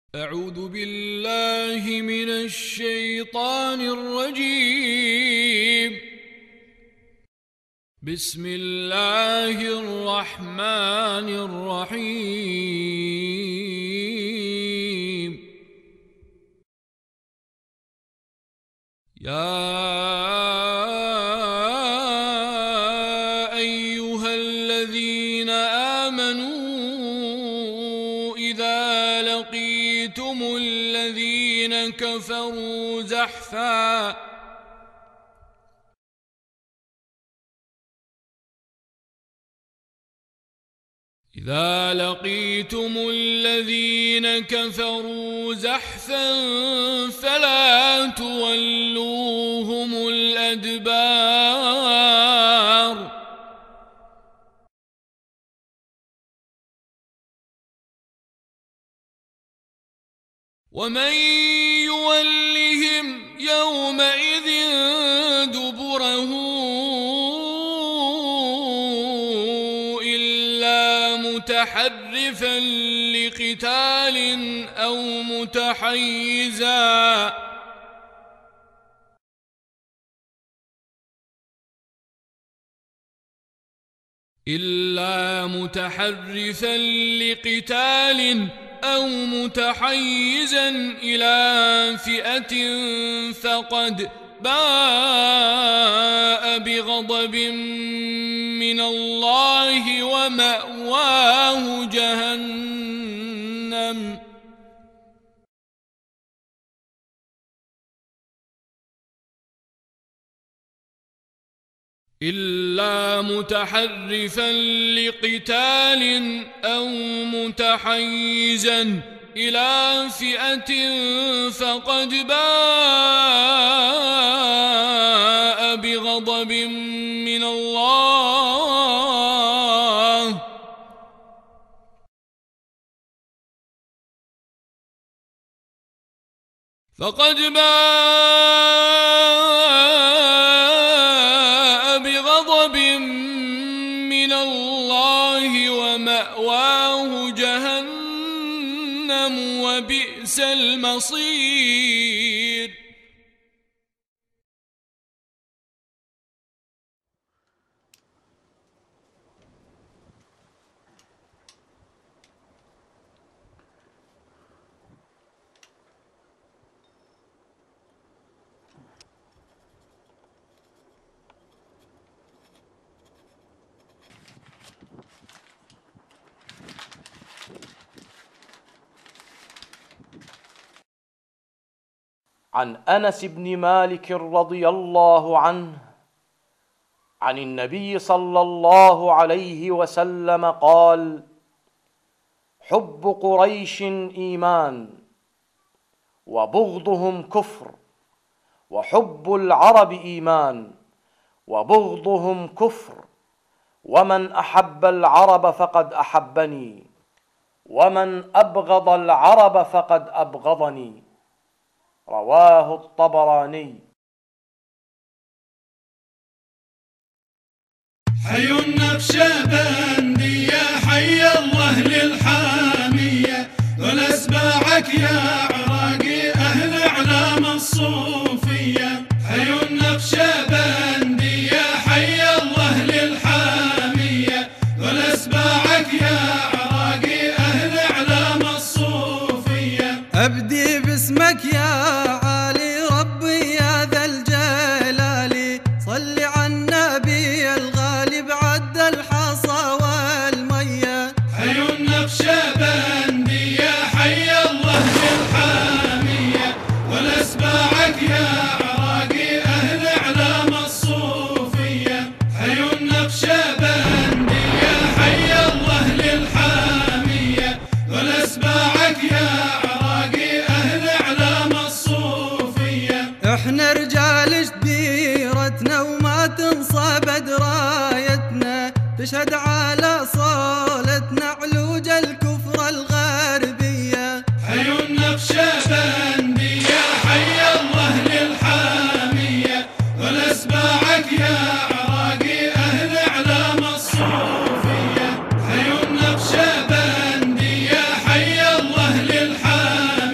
أعوذ بالله من الشيطان الرجيم. بسم الله الرحمن الرحيم. يا أيها الذين آمنوا إذا لقيتم الذين كفروا زحفا فلا تولوهم الأدبار. ومن يولهم يومئذ دبره إلا متحرفا لقتال أو متحيزا إلى فئة فقد باء بغضب من الله ومأواه جهنم إلا متحرفا لقتال أو متحيزا إلى فئة فقد باء بغضب من الله ومأواه جهنم وبئس المصير. عن أنس بن مالك رضي الله عنه عن النبي صلى الله عليه وسلم قال: حب قريش إيمان وبغضهم كفر، وحب العرب إيمان وبغضهم كفر، ومن أحب العرب فقد أحبني، ومن أبغض العرب فقد أبغضني. رواه الطبراني. حي النقشبندي يا حي الله للحامية، ذل أسباعك يا عراقي أهل أعلام الصوفية. حي النقشبندي يا حي الله للحامية، ذل أسباعك يا عراقي أهل أعلام الصوفية. أبدي باسمك يا عالي ربي يا ذا الجلال، صل على النبي الغالب عد الحصى والمية. حي النقشبندي يا حي الله للحامية، والأسباعك يا عراقي أهل أعلام الصوفية. حي النقشبندي يا حي الله للحامية، والأسباعك يا عراقي أهل أعلام الصوفية. احنا رجال جديرتنا وما تنصب درايتنا، تشهد على صولتنا علوج الكفر الغربية. حي النقشبندي يا حي الله للحامية، والأسباعك يا عراقي أهل أعلام الصوفية. حي النقشبندي يا حي الله للحامية،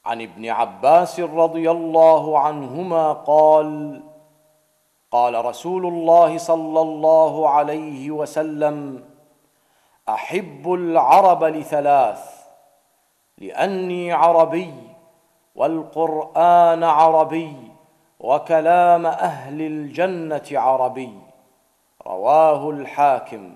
عن ابن عباس رضي الله عنهما قال: قال رسول الله صلى الله عليه وسلم: أحب العرب لثلاث: لأني عربي، والقرآن عربي، وكلام أهل الجنة عربي. رواه الحاكم.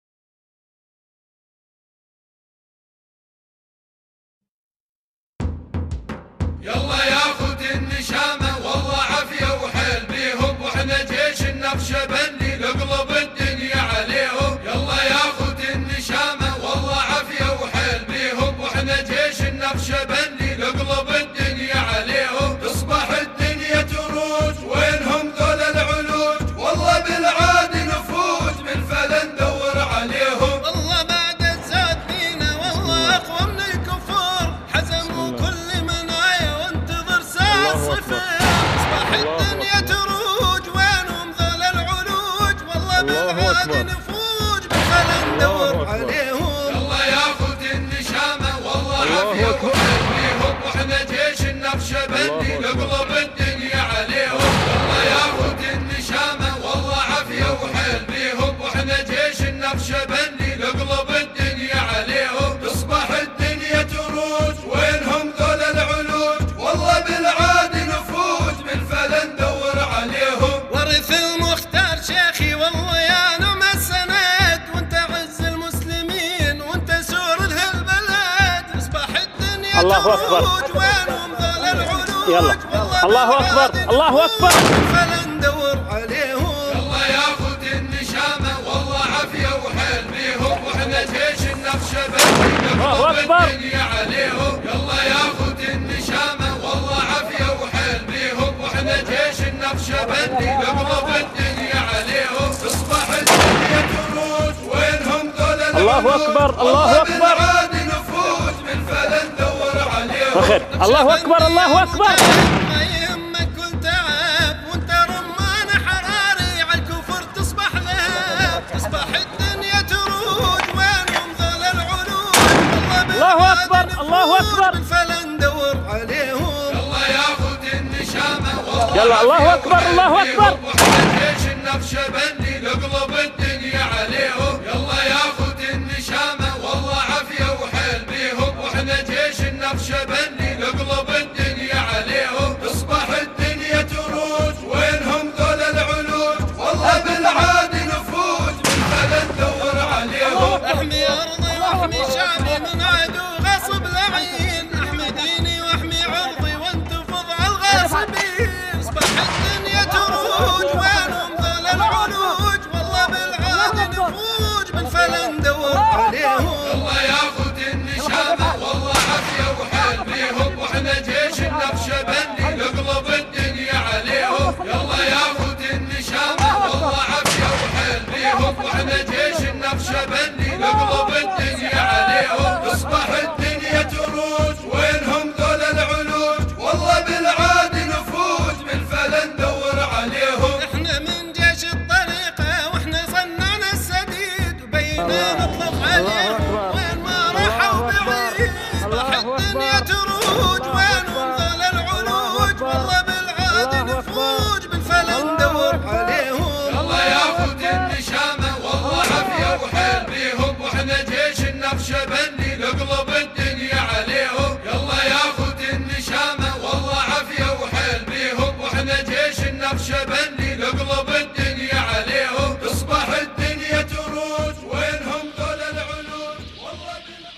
يلا ياخد النشامة والله عافية وحيل بيهم، واحنا جيش النقشبندي نقلب الدنيا عليهم. يلا ياخد النشامة والله عافية وحيل بيهم، واحنا جيش النقشبندي نقلب الدنيا عليهم. تصبح الدنيا تروج وينهم ذول العلوج، والله بالعاد نفوج بالفلا ندور عليهم. والله بعد الزاد فينا والله اقوى من الكفور، حزموا كل منايا وانتظر ساعة صفر. تصبح الدنيا تروج وينهم ذول العلوج، والله بالعاد نفوج بالفلا ندور عليهم. يلا ياخد النشامة والله عافية وحيل بيهم، واحنا جيش النقشبندي نقلب الدنيا عليهم. يلا ياخد النشامة والله عافية وحيل بيهم، واحنا جيش النقشبندي نقلب الدنيا عليهم. تصبح الدنيا تروج وينهم ذول العلوج، والله بالعاد نفوج بالفلا ندور عليهم. ورث المختار شيخي والله يا نعم السند، وانت عز المسلمين وانت سور الهالبلد. تصبح الدنيا الله أكبر. تروج وينهم ذول العلوج، يلا. والله الله أكبر. بالعاد الله نفوج أكبر. بالفلا ندور عليهم. يلا ياخد النشامة والله عافية وحيل بيهم، واحنا جيش النقشبندي الله نقلب أكبر. الدنيا عليهم. يلا ياخد النشامة والله عافية وحيل بيهم، واحنا جيش النقشبندي نقلب الدنيا عليهم. تصبح الدنيا تروج وينهم ذول الله أكبر. الله أكبر. بالعاد نفوج بالفلا ندور عليهم. فخر. الله أكبر. الله أكبر. ما يهمك كل تعب وانت رمان حراري، عالكفر تصبح ذهب. تصبح الدنيا تروج وينهم ذول العلوج، والله الله أكبر. بالعاد الله نفوج أكبر. بالفلا ندور عليهم. يلا ياخد النشامة والله يلا. الله أكبر. الله أكبر. واحنا جيش النقشبندي نقلب الدنيا عليهم. يلا ياخد النشامة والله عافية وحيل بيهم، واحنا جيش النقشبندي نقلب الدنيا عليهم. تصبح الدنيا تروج وينهم ذول العلوج، والله بالعاد نفوج بالفلا ندور عليهم. احمي ارضي واحمي شعبي من عدو غصب لعين، احمي ديني واحمي عرضي وانتفض على الغاصبين. تصبح الدنيا تروج وينهم ذول العلوج، والله بالعاد نفوج بالفلا ندور عليهم. يلا ياخد النشامة والله عافية وحيل بيهم، واحنا جيش النقشبندي نقلب الدنيا عليهم. يلا ياخد النشامة والله عافية وحيل بيهم، واحنا جيش النقشبندي نقلب الدنيا عليهم. تصبح الدنيا تروج وينهم ذول العلوج، والله بالعاد نفوج بالفلا ندور عليهم. احنا من جيش الطريقة واحنا صنعنا السديد، وبينا نطلق عليهم وين ما راحوا بعيد. تصبح الدنيا تروج وينهم ذول العلوج، والله بالعاد نفوج بالفلا ندور عليهم. يلا ياخد النشامة والله عافية وحيل بيهم، واحنا جيش النقشبندي نقلب الدنيا عليهم. يلا ياخد النشامة والله عافية وحيل بيهم، واحنا جيش النقشبندي نقلب الدنيا عليهم. تصبح الدنيا تروج وينهم ذول العلوج، والله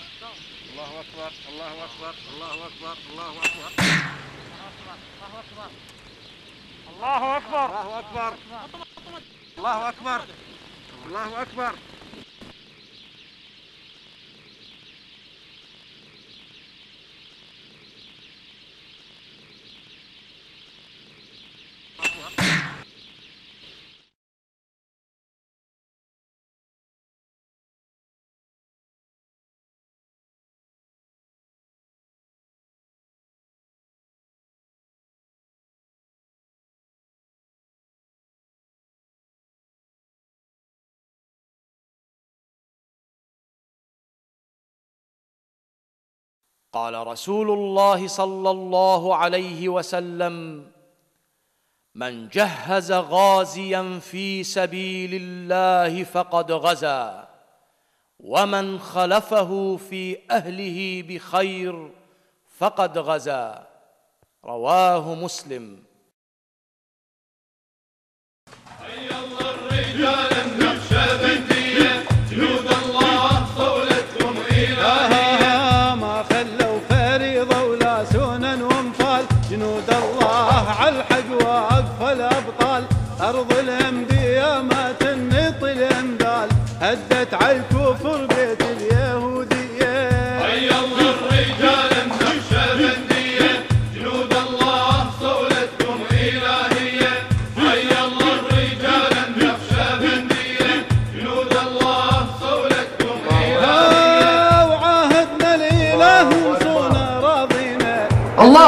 الله أكبر. الله أكبر. الله أكبر. الله أكبر. الله أكبر. الله أكبر. الله أكبر. الله أكبر. قال رسول الله صلى الله عليه وسلم: من جهز غازيا في سبيل الله فقد غزا، ومن خلفه في أهله بخير فقد غزا. رواه مسلم. حي الله الرجال النقشبندية، جنود الله صولتكم إلهية، ما خلوا فريضة ولا سنن وانفال، جنود الله على الحق واقف الأبطال، أرض الأنبياء ما تنطي الأندال، هدت على الكفر بيت اليهودية. حي الله الرجال النقشبندية، جنود الله صولتكم إلهية، حي الله الرجال النقشبندية، جنود الله صولتكم إلهية. وعاهدنا الإله وصونا راضينا، الله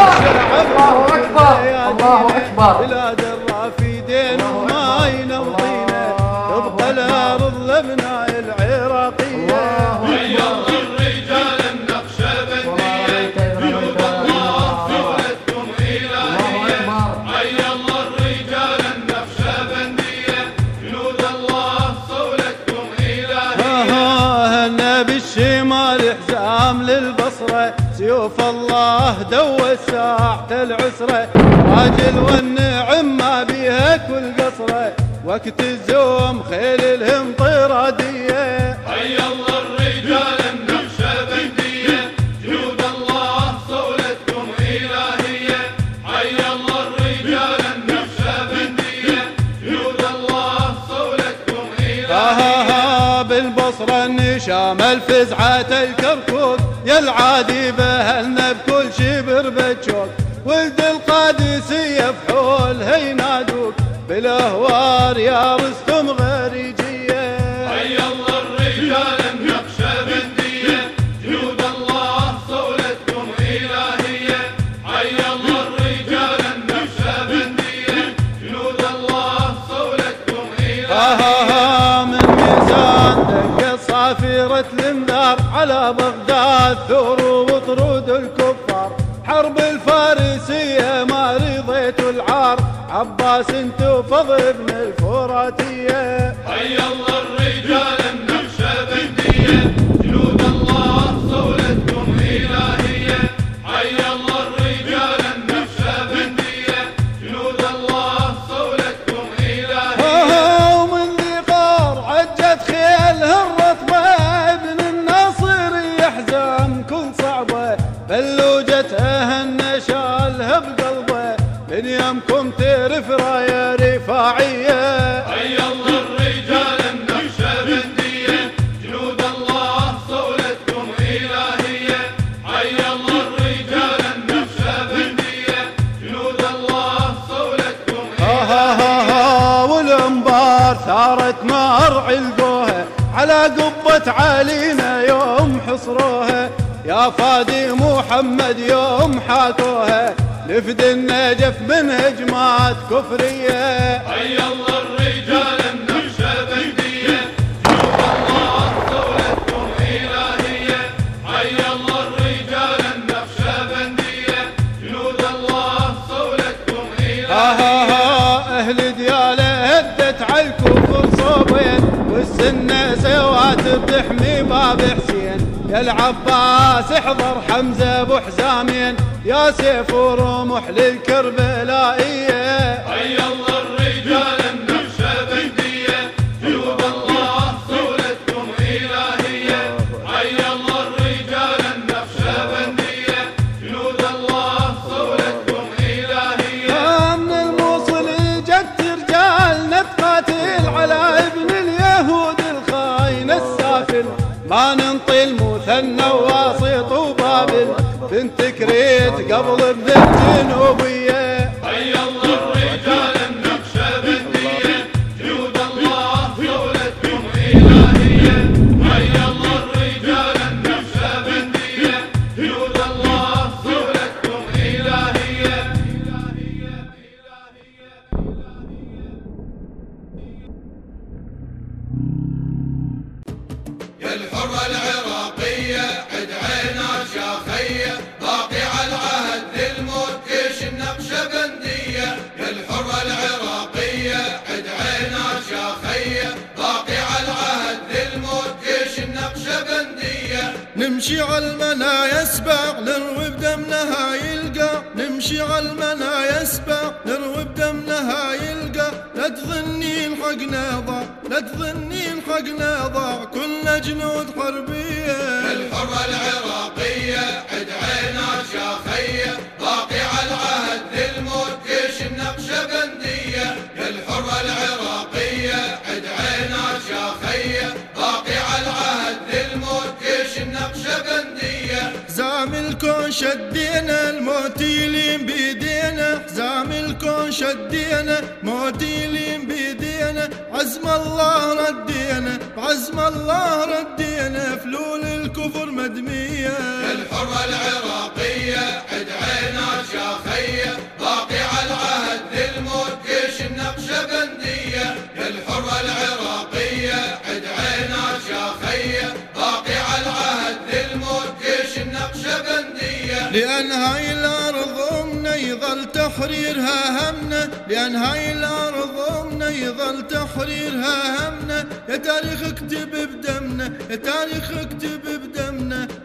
أكبر الله أكبر. بلاد الرافدين وما ينوطينا، تبقى الأرض لبناء العراقية. حي الله الرجال النقشبندية، جنود الله صولتكم إلهية، حي الله الرجال النقشبندية، جنود الله صولتكم إلهية. النبي الشمال حزام للبصرة، سيوف الله دوت ساعة العسرة، راجل والنعم ما بيها كل قصرة، وقت الزوم خيل الهم طرادية. حي الله الرجال النقشبندية، جنود الله صولتكم إلهية، حي الله الرجال النقشبندية، جنود الله صولتكم إلهية. بالبصرة النشام الفزعة الكركوك، يا العادي بهلنا بكل شبر بتشوك، ولد القادسية بحولها ينادوك، بالاهوار يا رستم غريجية. حي الله الرجال النقشبندية، جنود الله صولتكم إلهية، حي الله الرجال النقشبندية، جنود الله صولتكم إلهية. من ميزان دقت صافرة الانذار، على بغداد ثور وطرود الكفار، حرب الفارسية ما رضيت العار، عباس انتفض ابن الفراتية. حي الله الرجال النقشبندية، جنود الله صولتكم إلهية، حي الله الرجال النقشبندية، جنود الله صولتكم إلهية. ومن ذي غار عجت خيلها الرطبة، ابن الناصر يحزم كل صعبة، بلوجتها النشالها بقلبه، من يمكم تعرف راية رفاعية. حي الله الرجال النقشبندية، جنود الله صولتكم إلهية، حي الله الرجال النقشبندية، جنود الله صولتكم إلهية. والانبار ثارت نار علقوها، على قبة علينا يوم حصروها، يا فادي محمد يوم حاكوها، نفد النجف من هجمات كفرية. حي الله الرجال النقشبندية، جنود الله صولتكم إلهية، حي الله الرجال النقشبندية، جنود الله صولتكم إلهية. أهل ديالة هدت على الكفر صوبين، والسنة سوات بتحمي باب حسين، يا العباس احضر حمزة ابو حزامين، يا سيف ورمح للكربلائية. حي الله الرجال النقشبندية، جنود الله صولتكم إلهية، حي الله الرجال النقشبندية، جنود الله صولتكم إلهية. من الموصل جت رجالنا تقاتل على ابن اليهود الخاين السافل، ما ننطي المثنى واسط وبابل، بنت كريت قبل ابن الجنوبية. حي الله الرجال النقشبندية، جنود الله صولتكم إلهية، حي الله الرجال النقشبندية، جنود الله صولتكم إلهية. يا الحرة العراقية عد عينا شاخي نمشي على المنايا يسبع نروي بدمنا هاي القاع، نمشي على المنايا يسبع نروي بدمنا هاي القاع. لا تظني الحقنا ضاع، لا تظني الحقنا ضاع، كلنا جنود حربية. الحرة العراقية عد عينات يا خيه، باقي على العهد للموت جيش النقشبندية. الحرة العراقية عد عينات يا خيه، باقي على العهد للموت جيش النقشبندية. حزام الكون شدينا الموت يلين بيدينا، حزام الكون شدينا موت يلين بيدينا. عزم الله ردينا، بعزم الله ردينا، فلول الكفر مدمية. الحرة العراقية عد عينات يا خيه، باقي على العهد للموت جيش النقشبندية. الحرة العراقية عد عينات يا خيه، باقي على العهد للموت جيش النقشبندية. لأن هاي الأرض أمنا يظل تحريرها همنا، لأن هاي الأرض أمنا يظل تحريرها همنا. يا تاريخ اكتب بدمنا، يا تاريخ اكتب بدمنا،